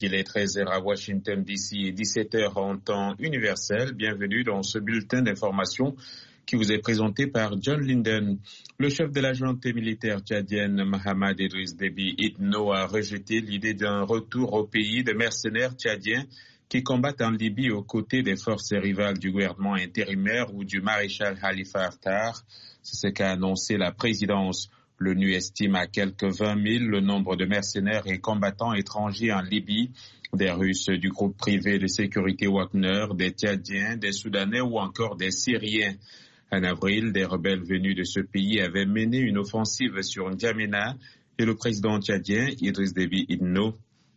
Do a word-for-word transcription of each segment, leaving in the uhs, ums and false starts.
Il est treize heures à Washington D C et dix-sept heures en temps universel. Bienvenue dans ce bulletin d'information qui vous est présenté par John Linden. Le chef de la junte militaire tchadienne, Mahamat Idriss Déby Itno, a rejeté l'idée d'un retour au pays de mercenaires tchadiens qui combattent en Libye aux côtés des forces rivales du gouvernement intérimaire ou du maréchal Khalifa Haftar. C'est ce qu'a annoncé la présidence. L'ONU estime à quelques vingt mille le nombre de mercenaires et combattants étrangers en Libye, des Russes du groupe privé de sécurité Wagner, des Tchadiens, des Soudanais ou encore des Syriens. En avril, des rebelles venus de ce pays avaient mené une offensive sur N'Djamena et le président tchadien Idriss Déby Itno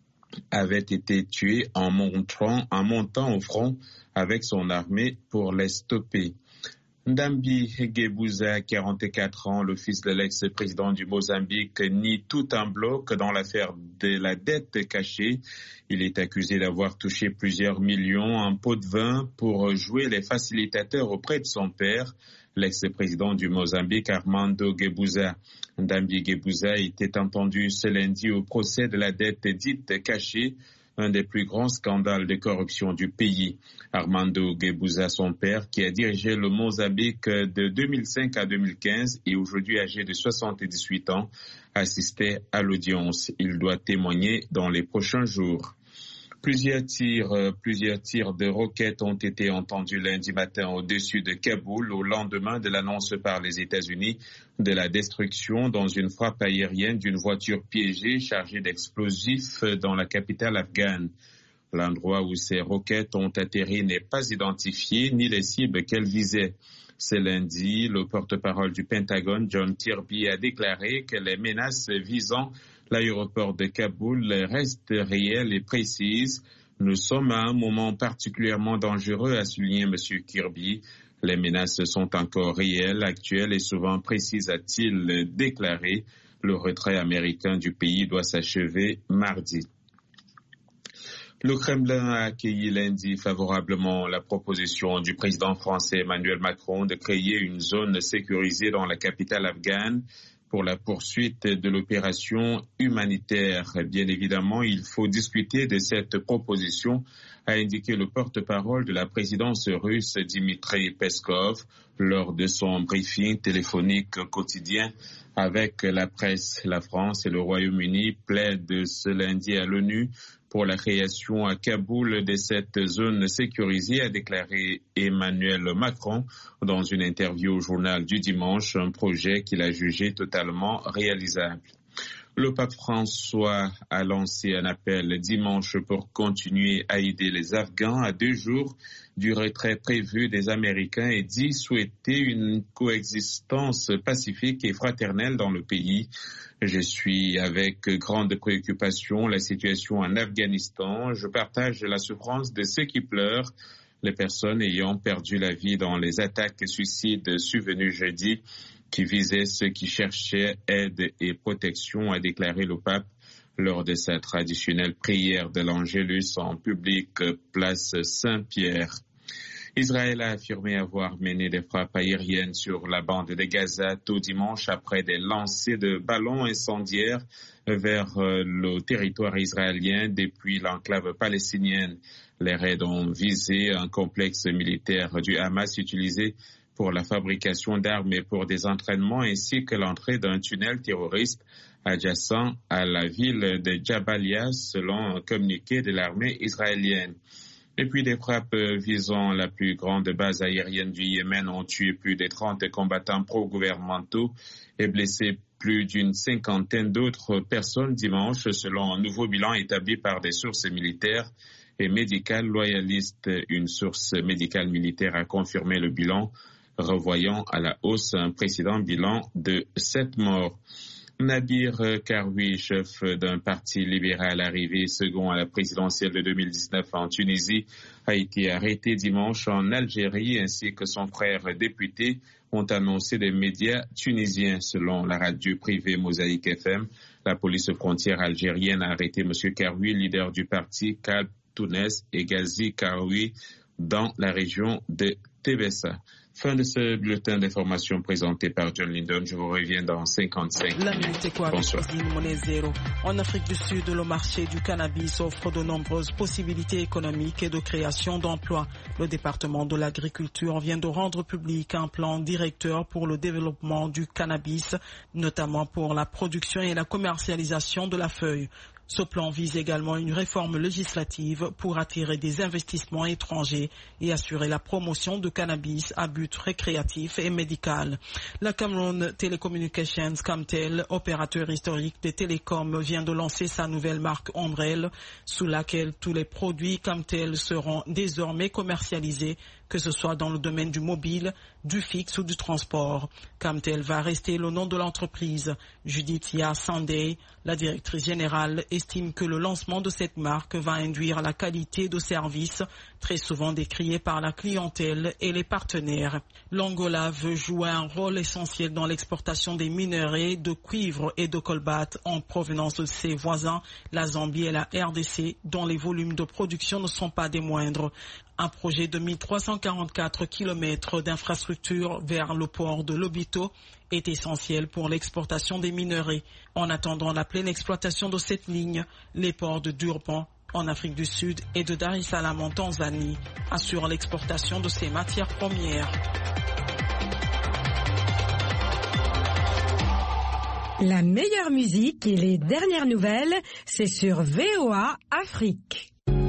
avait été tué en montant, en montant au front avec son armée pour les stopper. Ndambi Gebouza, quarante et quatre ans, le fils de l'ex-président du Mozambique, nie tout un bloc dans l'affaire de la dette cachée. Il est accusé d'avoir touché plusieurs millions en pot de vin pour jouer les facilitateurs auprès de son père, l'ex-président du Mozambique, Armando Gebouza. Ndambi Gebouza était entendu ce lundi au procès de la dette dite cachée, un des plus grands scandales de corruption du pays. Armando Gebouza, son père, qui a dirigé le Mozambique de deux mille cinq à deux mille quinze et aujourd'hui âgé de soixante-dix-huit ans, assistait à l'audience. Il doit témoigner dans les prochains jours. Plusieurs tirs, plusieurs tirs de roquettes ont été entendus lundi matin au-dessus de Kaboul au lendemain de l'annonce par les États-Unis de la destruction dans une frappe aérienne d'une voiture piégée chargée d'explosifs dans la capitale afghane. L'endroit où ces roquettes ont atterri n'est pas identifié ni les cibles qu'elles visaient. Ce lundi, le porte-parole du Pentagone, John Kirby, a déclaré que les menaces visant l'aéroport de Kaboul restent réelles et précises. Nous sommes à un moment particulièrement dangereux, a souligné M. Kirby. Les menaces sont encore réelles, actuelles et souvent précises, a-t-il déclaré. Le retrait américain du pays doit s'achever mardi. Le Kremlin a accueilli lundi favorablement la proposition du président français Emmanuel Macron de créer une zone sécurisée dans la capitale afghane pour la poursuite de l'opération humanitaire. Bien évidemment, il faut discuter de cette proposition, a indiqué le porte-parole de la présidence russe Dmitry Peskov lors de son briefing téléphonique quotidien avec la presse. La France et le Royaume-Uni plaident ce lundi à l'ONU pour la création à Kaboul de cette zone sécurisée, a déclaré Emmanuel Macron dans une interview au journal du dimanche, un projet qu'il a jugé totalement réalisable. Le pape François a lancé un appel dimanche pour continuer à aider les Afghans à deux jours du retrait prévu des Américains et dit souhaiter une coexistence pacifique et fraternelle dans le pays. Je suis avec grande préoccupation la situation en Afghanistan. Je partage la souffrance de ceux qui pleurent, les personnes ayant perdu la vie dans les attaques suicides survenues jeudi qui visaient ceux qui cherchaient aide et protection, a déclaré le pape lors de sa traditionnelle prière de l'Angélus en public, place Saint-Pierre. Israël a affirmé avoir mené des frappes aériennes sur la bande de Gaza tôt dimanche après des lancers de ballons incendiaires vers le territoire israélien depuis l'enclave palestinienne. Les raids ont visé un complexe militaire du Hamas utilisé pour la fabrication d'armes et pour des entraînements ainsi que l'entrée d'un tunnel terroriste adjacent à la ville de Jabalia selon un communiqué de l'armée israélienne. Et puis des frappes visant la plus grande base aérienne du Yémen ont tué plus de trente combattants pro-gouvernementaux et blessé plus d'une cinquantaine d'autres personnes dimanche, selon un nouveau bilan établi par des sources militaires et médicales loyalistes. Une source médicale militaire a confirmé le bilan, revoyant à la hausse un précédent bilan de sept morts. Nabir Karoui, chef d'un parti libéral arrivé second à la présidentielle de deux mille dix-neuf en Tunisie, a été arrêté dimanche en Algérie ainsi que son frère député, ont annoncé des médias tunisiens. Selon la radio privée Mosaïque F M, la police frontière algérienne a arrêté M. Karoui, leader du parti Kalb Tounes et Ghazi Karoui dans la région de Tébessa. Fin de ce bulletin d'information présenté par John Linden. Je vous reviens dans cinquante-cinq La minute quoi avec Cuisine Monnaie Zéro. En Afrique du Sud, le marché du cannabis offre de nombreuses possibilités économiques et de création d'emplois. Le département de l'agriculture vient de rendre public un plan directeur pour le développement du cannabis, notamment pour la production et la commercialisation de la feuille. Ce plan vise également une réforme législative pour attirer des investissements étrangers et assurer la promotion de cannabis à but récréatif et médical. La Cameroon Telecommunications Camtel, opérateur historique des télécoms, vient de lancer sa nouvelle marque Ombrelle, sous laquelle tous les produits Camtel seront désormais commercialisés, que ce soit dans le domaine du mobile, du fixe ou du transport. Camtel va rester le nom de l'entreprise. Judith Ya Sandey, la directrice générale, estime que le lancement de cette marque va induire la qualité de service, très souvent décriée par la clientèle et les partenaires. L'Angola veut jouer un rôle essentiel dans l'exportation des minerais de cuivre et de colbate en provenance de ses voisins, la Zambie et la R D C, dont les volumes de production ne sont pas des moindres. Un projet de mille trois cent quarante-quatre kilomètres d'infrastructure vers le port de Lobito est essentiel pour l'exportation des minerais. En attendant la pleine exploitation de cette ligne, les ports de Durban en Afrique du Sud et de Dar es Salaam en Tanzanie assurent l'exportation de ces matières premières. La meilleure musique et les dernières nouvelles, c'est sur V O A Afrique.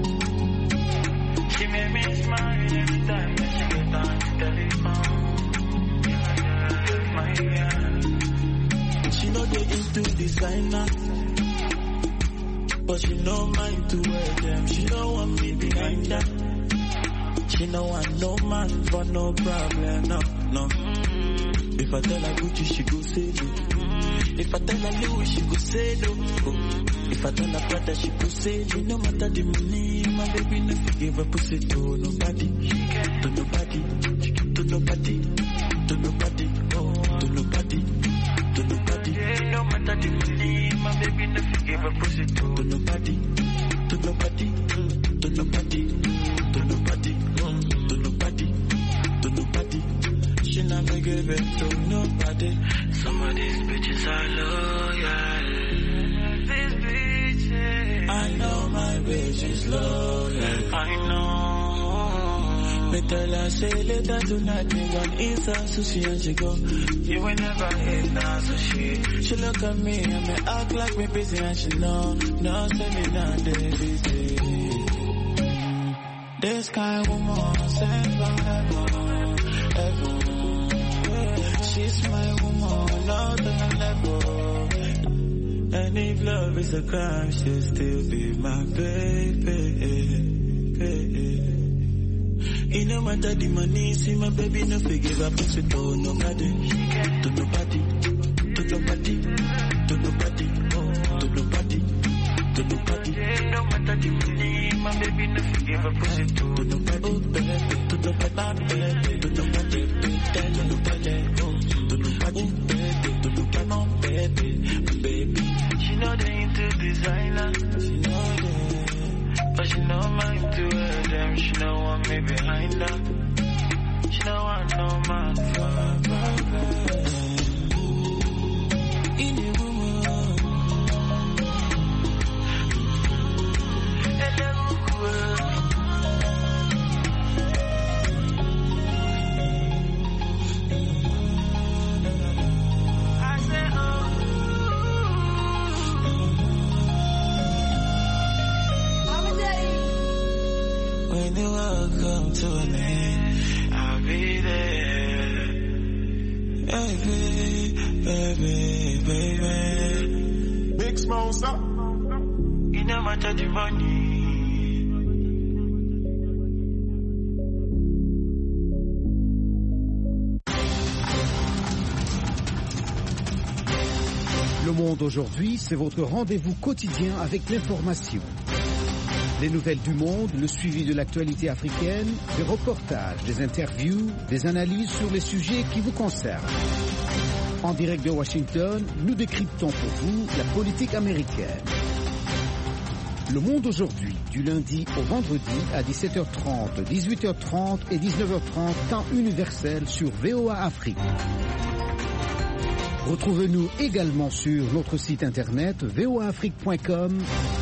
She made me smile every time that she get on the telephone. My girl. She know they into designer, but she no mind to wear them. She don't want me behind her. She no want no man for no problem, no, no. If I tell her Gucci, she go say no. If I tell her Louis, she go say no. If I tell her Prada, she go say no. No matter the money, my baby no give a pussy to nobody, to nobody, to nobody, to nobody, oh, to nobody, to nobody. No matter the money, my baby no give a pussy to nobody, to nobody, to nobody, to nobody, to nobody, to nobody. She not gonna give it to nobody. Some of these bitches are loyal. These bitches, I know my bitch is loyal. I know. Me tell her say later tonight me want eat some sushi and she go. You will never eat no sushi. She look at me and me act like me busy and she know. No say me not they busy. This kind of woman sent from heaven, heaven. She's my woman, not on a level. And if love is a crime, she'll still be my baby, baby. It no matter the money, see my baby no forgive her pussy to nobody, to nobody, to nobody, to nobody, to nobody, to nobody. No matter the money, my baby no forgive her pussy to nobody, to nobody, to nobody, to nobody, to nobody. Baby, she know they into designer, she know they, but she know mine to wear them. She don't want me behind her. She don't want no man for her, baby. In the woman, when you welcome to an end, I'll be there. Baby, baby, baby. Big Smoke up. You know matter the money. Le Monde aujourd'hui, c'est votre rendez-vous quotidien avec l'information. Les nouvelles du monde, le suivi de l'actualité africaine, des reportages, des interviews, des analyses sur les sujets qui vous concernent. En direct de Washington, nous décryptons pour vous la politique américaine. Le Monde aujourd'hui, du lundi au vendredi à dix-sept heures trente, dix-huit heures trente et dix-neuf heures trente, temps universel sur V O A Afrique. Retrouvez-nous également sur notre site internet v o a afrique point com